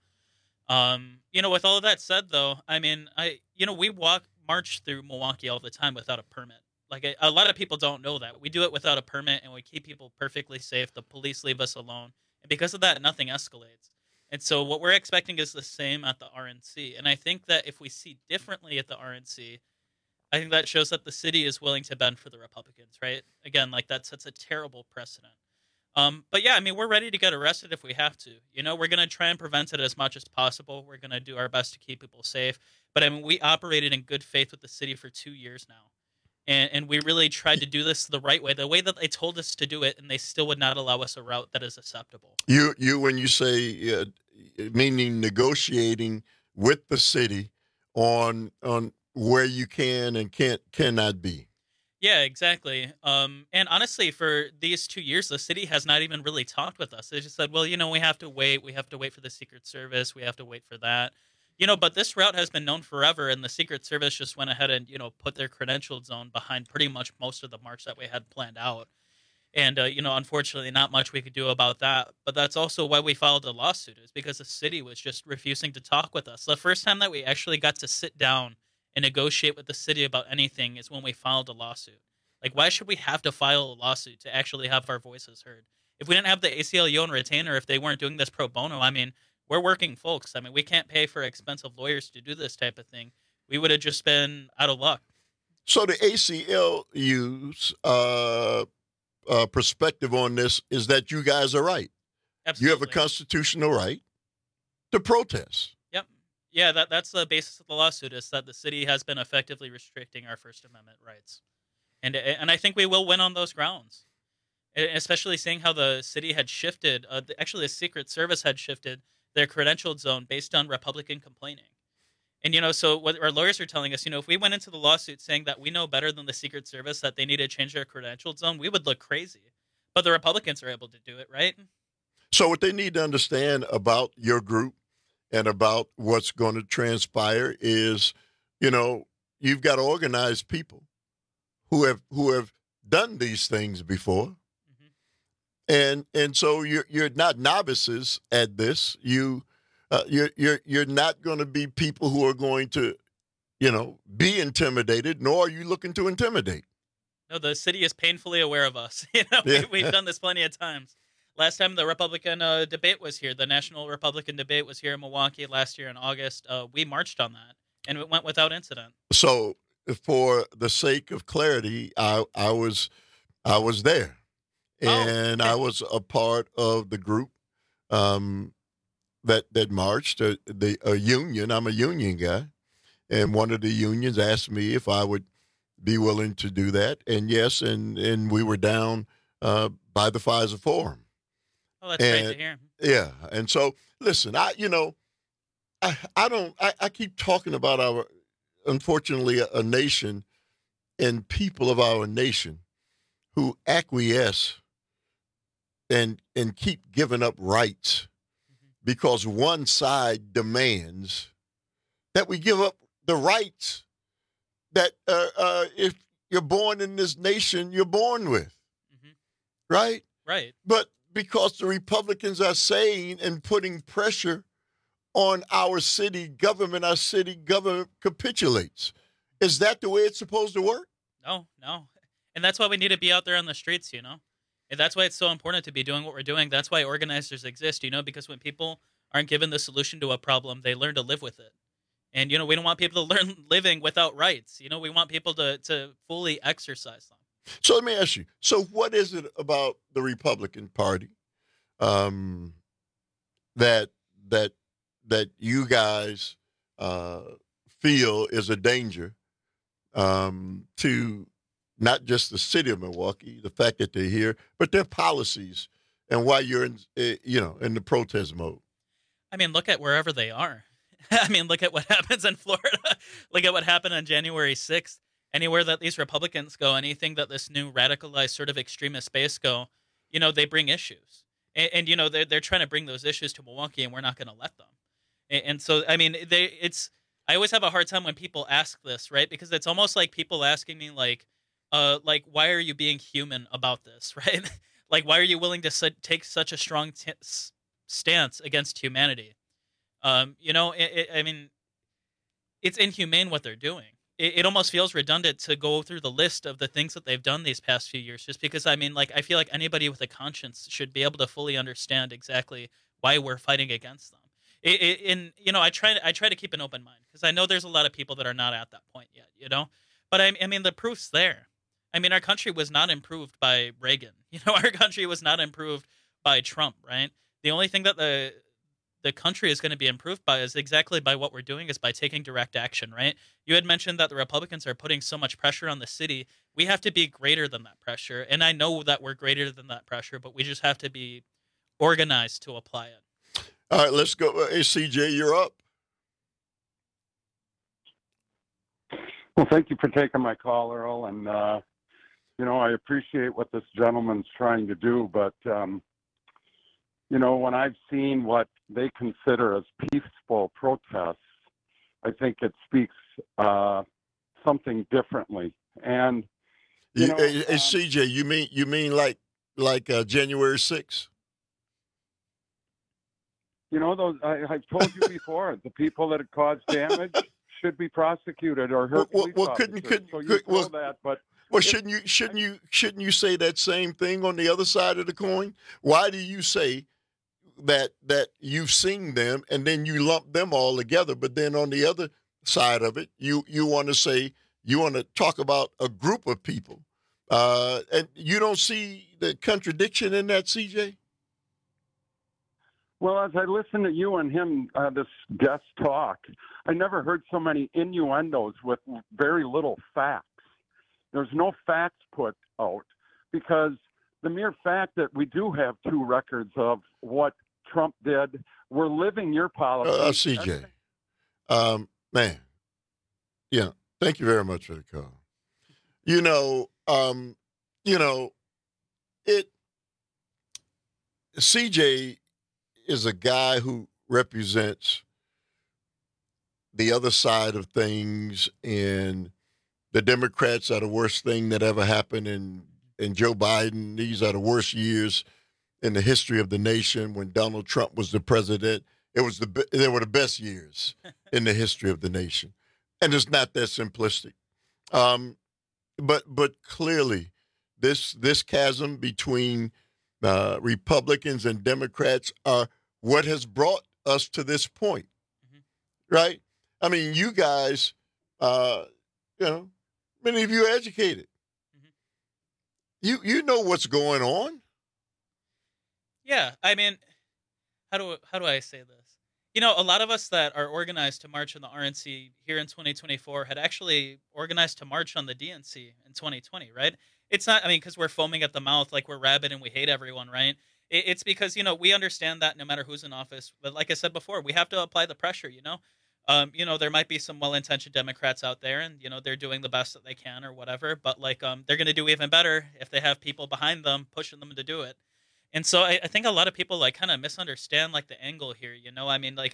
With all of that said, though, we march through Milwaukee all the time without a permit. A lot of people don't know that. We do it without a permit, and we keep people perfectly safe. The police leave us alone. And because of that, nothing escalates. And so what we're expecting is the same at the RNC. And I think that if we see differently at the RNC, I think that shows that the city is willing to bend for the Republicans, right? Again, that sets a terrible precedent. But yeah, we're ready to get arrested if we have to. We're going to try and prevent it as much as possible. We're going to do our best to keep people safe. But we operated in good faith with the city for 2 years now. And we really tried to do this the right way, the way that they told us to do it, and they still would not allow us a route that is acceptable. You when you say, meaning negotiating with the city on where you can and cannot be. Yeah, exactly. And honestly, for these 2 years, the city has not even really talked with us. They just said, well, we have to wait. We have to wait for the Secret Service. We have to wait for that. But this route has been known forever, and the Secret Service just went ahead and, put their credentialed zone behind pretty much most of the march that we had planned out. And, unfortunately, not much we could do about that. But that's also why we filed a lawsuit, is because the city was just refusing to talk with us. The first time that we actually got to sit down and negotiate with the city about anything is when we filed a lawsuit. Why should we have to file a lawsuit to actually have our voices heard? If we didn't have the ACLU on retainer, if they weren't doing this pro bono, we're working folks. We can't pay for expensive lawyers to do this type of thing. We would have just been out of luck. So the ACLU's perspective on this is that you guys are right. Absolutely. You have a constitutional right to protest. Yep. Yeah, that's the basis of the lawsuit, is that the city has been effectively restricting our First Amendment rights. And I think we will win on those grounds, especially seeing how the city had shifted. Actually, the Secret Service had shifted their credentialed zone based on Republican complaining. And, so what our lawyers are telling us, if we went into the lawsuit saying that we know better than the Secret Service that they need to change their credentialed zone, we would look crazy. But the Republicans are able to do it, right? So what they need to understand about your group and about what's going to transpire is, you've got organized people who have done these things before. And so you're not novices at this. You're not going to be people who are going to, be intimidated, nor are you looking to intimidate. No, the city is painfully aware of us. We've done this plenty of times. Last time the Republican debate was here, the National Republican debate was here in Milwaukee last year in August. We marched on that, and it went without incident. So, for the sake of clarity, I was there. And I was a part of the group that marched, a union. I'm a union guy. And one of the unions asked me if I would be willing to do that. And yes, and we were down by the Pfizer Forum. Oh, that's great to hear. Yeah. And so, listen, I keep talking about unfortunately, a nation and people of our nation who acquiesce and keep giving up rights because one side demands that we give up the rights that if you're born in this nation, you're born with. right? Right. But because the Republicans are saying and putting pressure on our city government capitulates. Is that the way it's supposed to work? No. And that's why we need to be out there on the streets, And that's why it's so important to be doing what we're doing. That's why organizers exist, because when people aren't given the solution to a problem, they learn to live with it. And, we don't want people to learn living without rights. We want people to fully exercise them. So let me ask you. So what is it about the Republican Party that you guys feel is a danger to not just the city of Milwaukee, the fact that they're here, but their policies and why you're in the protest mode? I mean, look at wherever they are. I mean, look at what happens in Florida. Look at what happened on January 6th. Anywhere that these Republicans go, anything that this new radicalized sort of extremist base go, they bring issues. And they're trying to bring those issues to Milwaukee, and we're not going to let them. And so, I mean, I always have a hard time when people ask this, right? Because it's almost like people asking me, like, why are you being human about this, right? Like, why are you willing to take such a strong stance against humanity? I mean, it's inhumane what they're doing. It almost feels redundant to go through the list of the things that they've done these past few years, just because, I mean, like, I feel like anybody with a conscience should be able to fully understand exactly why we're fighting against them. I try to keep an open mind, because I know there's a lot of people that are not at that point yet, but I mean, the proof's there. I mean, our country was not improved by Reagan. Our country was not improved by Trump, right? The only thing that the country is going to be improved by is exactly by what we're doing, is by taking direct action, right? You had mentioned that the Republicans are putting so much pressure on the city. We have to be greater than that pressure. And I know that we're greater than that pressure, but we just have to be organized to apply it. All right, let's go. Hey, CJ, you're up. Well, thank you for taking my call, Earl. And, I appreciate what this gentleman's trying to do, but, when I've seen what they consider as peaceful protests, I think it speaks something differently. And hey, CJ, you mean like January 6th? Those I've told you before. The people that have caused damage should be prosecuted or hurt. Shouldn't you say that same thing on the other side of the coin? Why do you say that you've seen them and then you lump them all together, but then on the other side of it, you want to talk about a group of people, and you don't see the contradiction in that, CJ? Well, as I listen to you and him, this guest talk, I never heard so many innuendos with very little facts. There's no facts put out, because the mere fact that we do have two records of what Trump did, we're living your policy. CJ, man, yeah, thank you very much for the call. CJ is a guy who represents the other side of things, and the Democrats are the worst thing that ever happened, and Joe Biden, these are the worst years in the history of the nation. When Donald Trump was the president, they were the best years in the history of the nation. And it's not that simplistic. But clearly, this chasm between Republicans and Democrats are what has brought us to this point, right? I mean, you guys, many of you are educated. You know what's going on. Yeah, I mean, how do I say this? A lot of us that are organized to march on the RNC here in 2024 had actually organized to march on the DNC in 2020, right? It's not, because we're foaming at the mouth like we're rabid and we hate everyone, right? It's because, we understand that no matter who's in office. But like I said before, we have to apply the pressure, there might be some well-intentioned Democrats out there, and, they're doing the best that they can or whatever. But, they're going to do even better if they have people behind them pushing them to do it. And so I think a lot of people, kind of misunderstand, the angle here,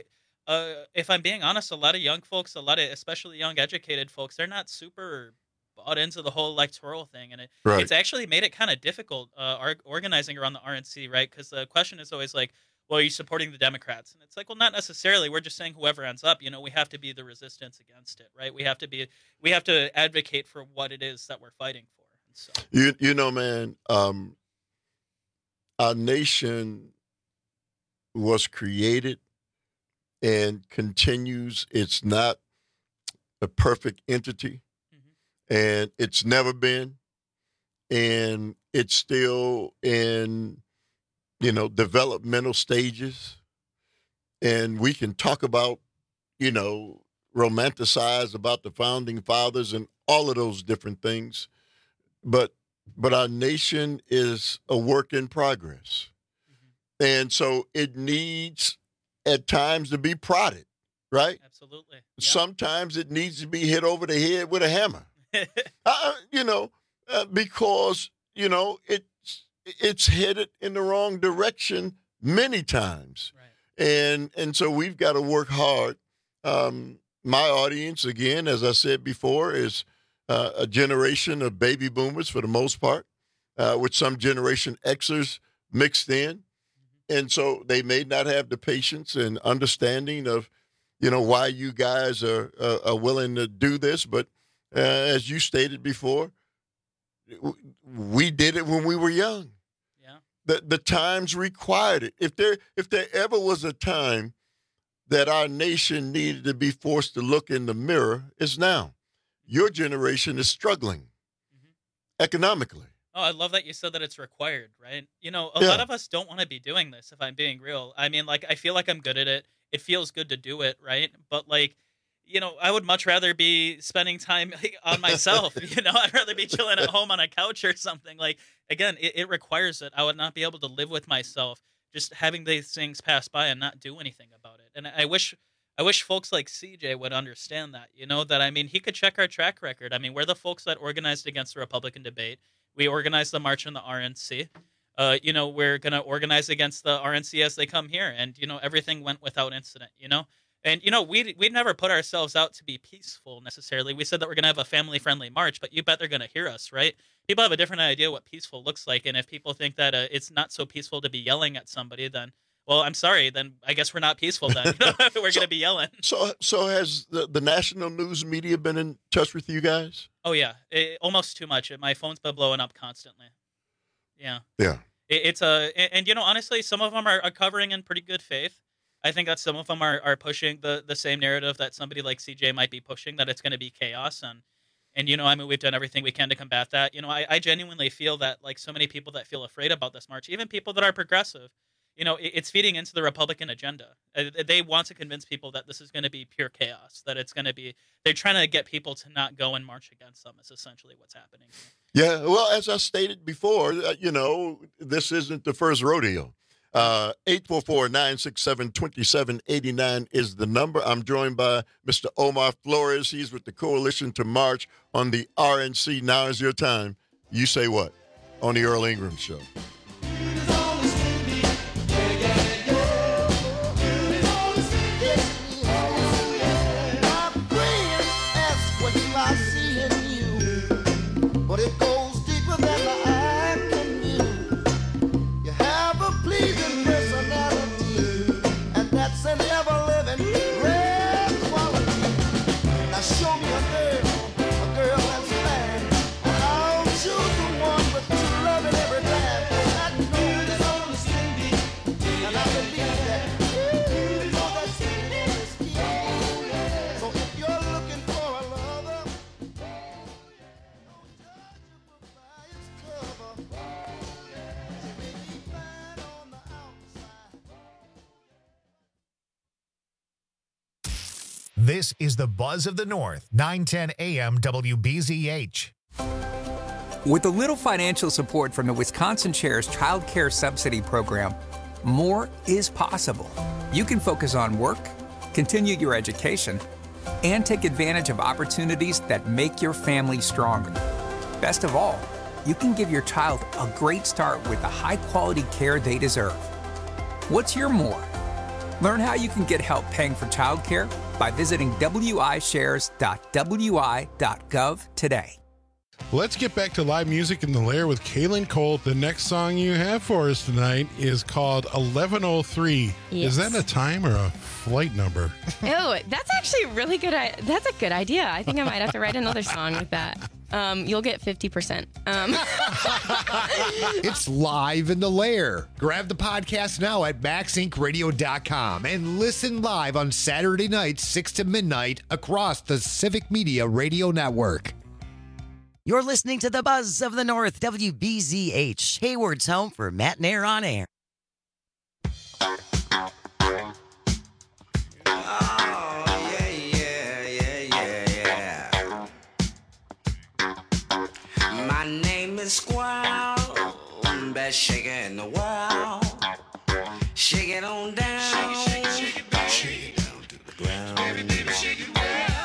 if I'm being honest, a lot of young folks, especially young educated folks, they're not super bought into the whole electoral thing, and Right. it's actually made it kind of difficult organizing around the RNC, right? Because the question is always like, well, are you supporting the Democrats? And it's like, well, not necessarily. We're just saying whoever ends up, we have to be the resistance against it, right? We have to advocate for what it is that we're fighting for. And so, You know, man, our nation was created and continues. It's not a perfect entity, and it's never been, and it's still in developmental stages. And we can talk about, romanticize about the founding fathers and all of those different things. But our nation is a work in progress. And so it needs at times to be prodded, right? Absolutely. Sometimes it needs to be hit over the head with a hammer, because, it's headed in the wrong direction many times. Right. And so we've got to work hard. My audience, again, as I said before, is a generation of baby boomers for the most part, with some Generation Xers mixed in. And so they may not have the patience and understanding of, why you guys are willing to do this. But as you stated before, we did it when we were young. The times required it. If there ever was a time that our nation needed to be forced to look in the mirror, it's now. Your generation is struggling economically. Oh, I love that you said that it's required, right? A lot of us don't want to be doing this, if I'm being real. I mean, I feel like I'm good at it. It feels good to do it, right? But, I would much rather be spending time on myself. I'd rather be chilling at home on a couch or something. Again, it requires it. I would not be able to live with myself just having these things pass by and not do anything about it. And I wish folks like CJ would understand that, he could check our track record. We're the folks that organized against the Republican debate. We organized the march in the RNC. We're going to organize against the RNC as they come here. And, everything went without incident, And, we never put ourselves out to be peaceful necessarily. We said that we're going to have a family-friendly march, but you bet they're going to hear us, right? People have a different idea what peaceful looks like. And if people think that it's not so peaceful to be yelling at somebody, then, well, I'm sorry, then I guess we're not peaceful then. We're going to be yelling. So has the national news media been in touch with you guys? Oh, yeah. Almost too much. My phone's been blowing up constantly. Yeah. Yeah. Honestly, some of them are covering in pretty good faith. I think that some of them are pushing the same narrative that somebody like CJ might be pushing, that it's going to be chaos. And we've done everything we can to combat that. I genuinely feel that, so many people that feel afraid about this march, even people that are progressive, it's feeding into the Republican agenda. They want to convince people that this is going to be pure chaos, that it's going to be, they're trying to get people to not go and march against them is essentially what's happening. Yeah, well, as I stated before, this isn't the first rodeo. 844-967-2789 is the number. I'm joined by Mr. Omar Flores. He's with the Coalition to March on the RNC. Now is your time. You say what on the Earl Ingram Show. This is the Buzz of the North, 910 AM WBZH. With a little financial support from the Wisconsin Chair's Child Care Subsidy Program, more is possible. You can focus on work, continue your education, and take advantage of opportunities that make your family stronger. Best of all, you can give your child a great start with the high-quality care they deserve. What's your more? Learn how you can get help paying for childcare by visiting wishares.wi.gov today. Let's get back to live music in the Lair with Kaylin Cole. The next song you have for us tonight is called 1103. Yes. Is that a time or a flight number? Oh, that's actually really good. That's a good idea. I think I might have to write another song with that. You'll get 50%. It's live in the Lair. Grab the podcast now at MaxIncRadio.com and listen live on Saturday nights, 6 to midnight, across the Civic Media Radio Network. You're listening to the Buzz of the North, WBZH, Hayward's home for Matt Nair on air. My name is Squall, best shaker in the world. Shake it on down, shake it down to the ground. Baby, baby, shake it well.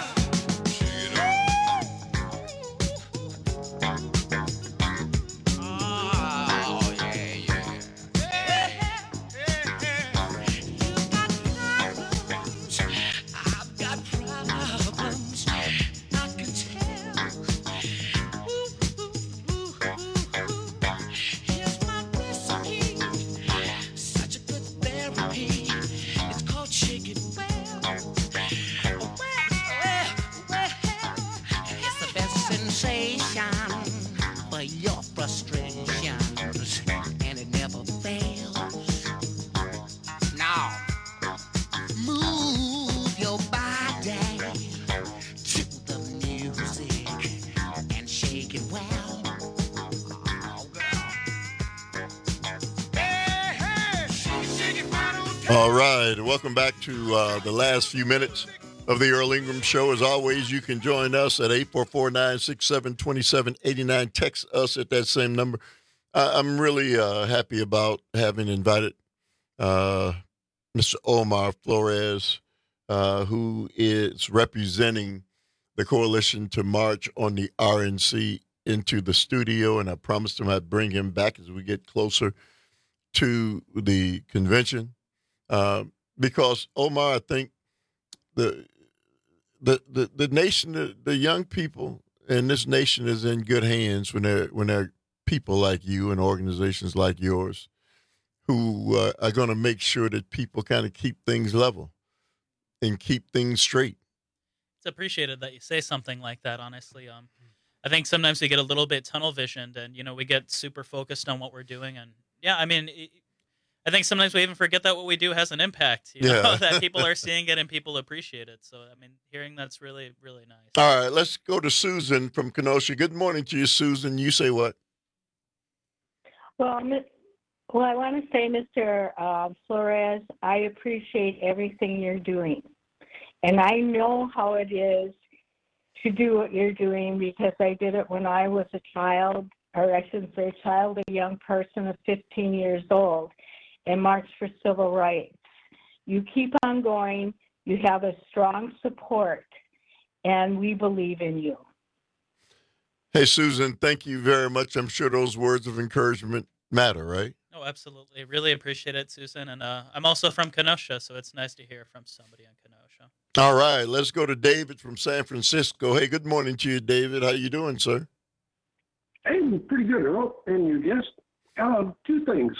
Your frustrations, and it never fails. Now, move your body to the music and shake it well. Oh, girl. Hey, hey, shake it right on down. All right, welcome back to the last few minutes of the Earl Ingram Show. As always, you can join us at 844-967-2789. Text us at that same number. I'm really happy about having invited Mr. Omar Flores, who is representing the coalition to march on the RNC into the studio, and I promised him I'd bring him back as we get closer to the convention. Because, Omar, I think the nation, the young people in this nation is in good hands when there are people like you and organizations like yours who are going to make sure that people kind of keep things level and keep things straight. It's appreciated that you say something like that, honestly. I think sometimes we get a little bit tunnel visioned and, we get super focused on what we're doing. And yeah, I mean, I think sometimes we even forget that what we do has an impact, that people are seeing it and people appreciate it. So, I mean, hearing that's really, really nice. All right, let's go to Susan from Kenosha. Good morning to you, Susan. You say what? Well, I want to say, Mr. Flores, I appreciate everything you're doing. And I know how it is to do what you're doing because I did it when I was a child, or I shouldn't say a child, a young person of 15 years old, and marched for civil rights. You keep on going. You have a strong support, and we believe in you. Hey, Susan, thank you very much. I'm sure those words of encouragement matter, right? Oh, absolutely. Really appreciate it, Susan. And I'm also from Kenosha, so it's nice to hear from somebody in Kenosha. All right, let's go to David from San Francisco. Hey, good morning to you, David. How you doing, sir? Hey, pretty good, Earl, and your guest. Two things.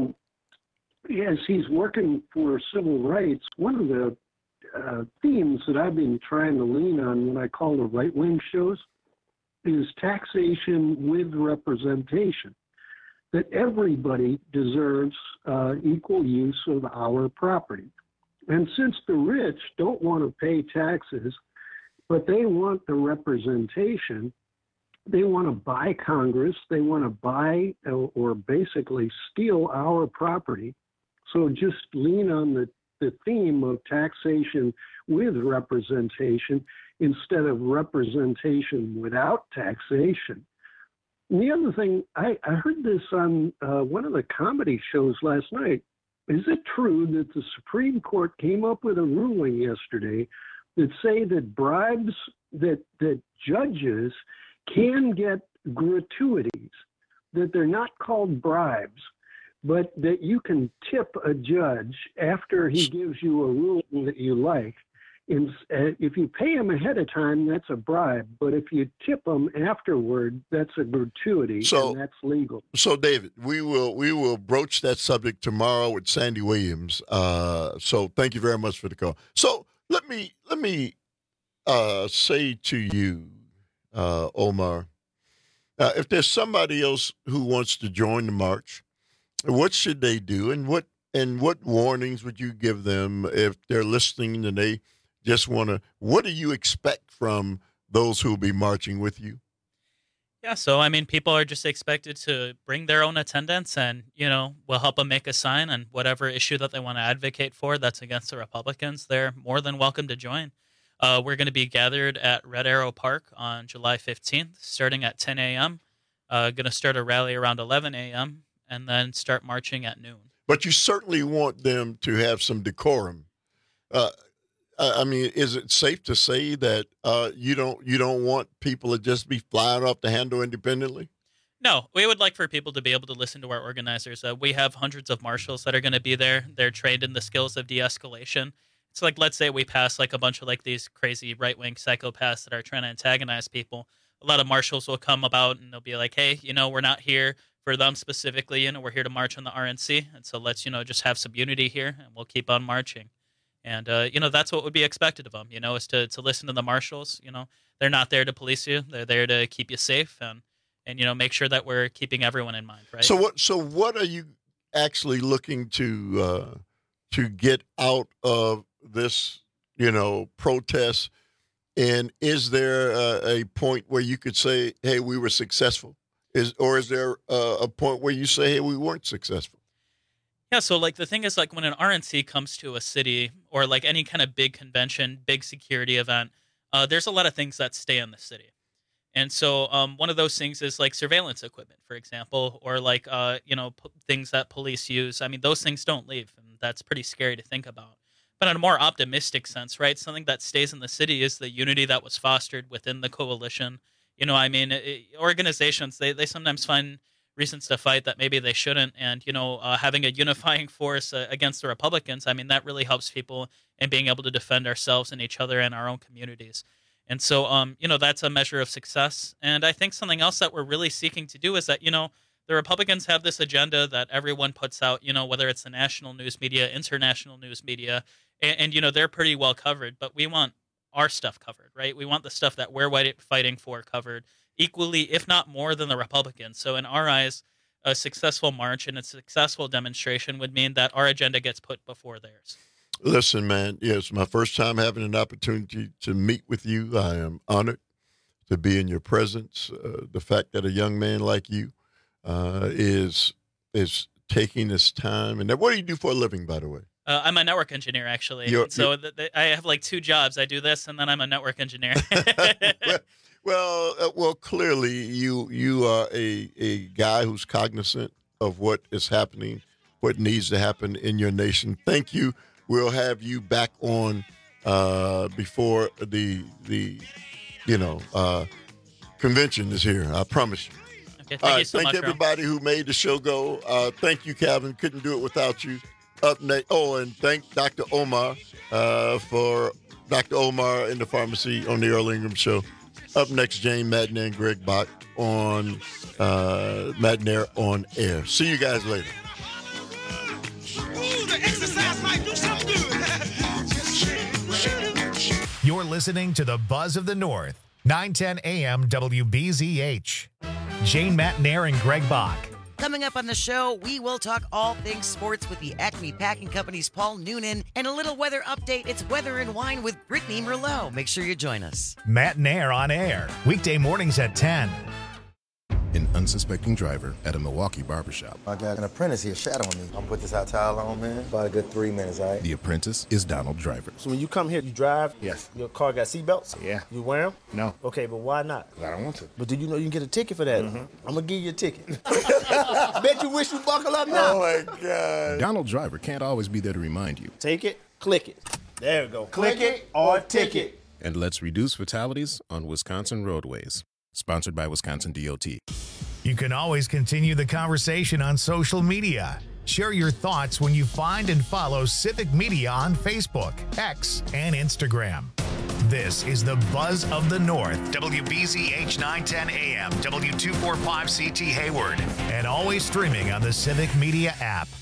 As he's working for civil rights, one of the themes that I've been trying to lean on when I call the right-wing shows is taxation with representation, that everybody deserves equal use of our property. And since the rich don't want to pay taxes, but they want the representation, they want to buy Congress, they want to buy or basically steal our property. So just lean on the theme of taxation with representation instead of representation without taxation. And the other thing, I heard this on one of the comedy shows last night. Is it true that the Supreme Court came up with a ruling yesterday that say that bribes, that judges can get gratuities, that they're not called bribes, but that you can tip a judge after he gives you a ruling that you like, If you pay them ahead of time, that's a bribe. But if you tip them afterward, that's a gratuity, and that's legal. So, David, we will broach that subject tomorrow with Sandy Williams. So, thank you very much for the call. So, let me say to you, Omar, if there's somebody else who wants to join the march, what should they do, and what warnings would you give them if they're listening and they just want to? What do you expect from those who will be marching with you? Yeah, so I mean, people are just expected to bring their own attendance, and we'll help them make a sign, and whatever issue that they want to advocate for that's against the Republicans, they're more than welcome to join. We're going to be gathered at Red Arrow Park on July 15th, starting at 10 a.m. Going to start a rally around 11 a.m. and then start marching at noon. But you certainly want them to have some decorum. I mean, is it safe to say that you don't want people to just be flying off the handle independently? No, we would like for people to be able to listen to our organizers. We have hundreds of marshals that are going to be there. They're trained in the skills of de-escalation. It's like, let's say we pass like a bunch of like these crazy right-wing psychopaths that are trying to antagonize people. A lot of marshals will come about and they'll be like, hey, we're not here for them specifically. We're here to march on the RNC. And so let's, just have some unity here and we'll keep on marching. And, that's what would be expected of them, is to listen to the marshals. They're not there to police you. They're there to keep you safe and make sure that we're keeping everyone in mind. Right. So what are you actually looking to get out of this, protest? And is there a point where you could say, hey, we were successful? Is there a point where you say, hey, we weren't successful? Yeah, so like the thing is, like when an RNC comes to a city or like any kind of big convention, big security event, there's a lot of things that stay in the city. And so one of those things is like surveillance equipment, for example, or like, things that police use. I mean, those things don't leave, and that's pretty scary to think about. But in a more optimistic sense, right, something that stays in the city is the unity that was fostered within the coalition. Organizations, they sometimes find reasons to fight that maybe they shouldn't. And, having a unifying force against the Republicans, I mean, that really helps people in being able to defend ourselves and each other and our own communities. And so, that's a measure of success. And I think something else that we're really seeking to do is that, the Republicans have this agenda that everyone puts out, whether it's the national news media, international news media, and they're pretty well covered. But we want our stuff covered, right? We want the stuff that we're fighting for covered equally, if not more, than the Republicans. So in our eyes, a successful march and a successful demonstration would mean that our agenda gets put before theirs. Listen, man, it's my first time having an opportunity to meet with you. I am honored to be in your presence. The fact that a young man like you is taking this time. And what do you do for a living, by the way? I'm a network engineer, actually. I have like two jobs. I do this, and then I'm a network engineer. Well, clearly you are a guy who's cognizant of what is happening, what needs to happen in your nation. Thank you. We'll have you back on before the convention is here. I promise you. Okay, thank you so much. Thank everybody who made the show go. Thank you, Calvin. Couldn't do it without you. Up next, and thank Dr. Omar for Dr. Omar in the Pharmacy on the Earl Ingram Show. Up next, Jane Madden and Greg Bach on Madden on Air. See you guys later. You're listening to the Buzz of the North, 910 AM WBZH. Jane Matnair and Greg Bach. Coming up on the show, we will talk all things sports with the Acme Packing Company's Paul Noonan and a little weather update. It's Weather and Wine with Brittany Merlot. Make sure you join us. Matnair on Air, weekday mornings at 10. An unsuspecting driver at a Milwaukee barbershop. I got an apprentice here shadowing me. I'm gonna put this hot towel on, man. About a good 3 minutes, all right? The apprentice is Donald Driver. So when you come here, you drive? Yes. Your car got seatbelts? Yeah. You wear them? No. Okay, but why not? I don't want to. But do you know you can get a ticket for that? Mm-hmm. I'm gonna give you a ticket. Bet you wish you buckle up now. Oh my God. Donald Driver can't always be there to remind you. Take it, click it. There we go. Click it or ticket. And let's reduce fatalities on Wisconsin roadways. Sponsored by Wisconsin DOT. You can always continue the conversation on social media. Share your thoughts when you find and follow Civic Media on Facebook, X, and Instagram. This is the Buzz of the North, WBZH 910 AM, W245CT Hayward, and always streaming on the Civic Media app.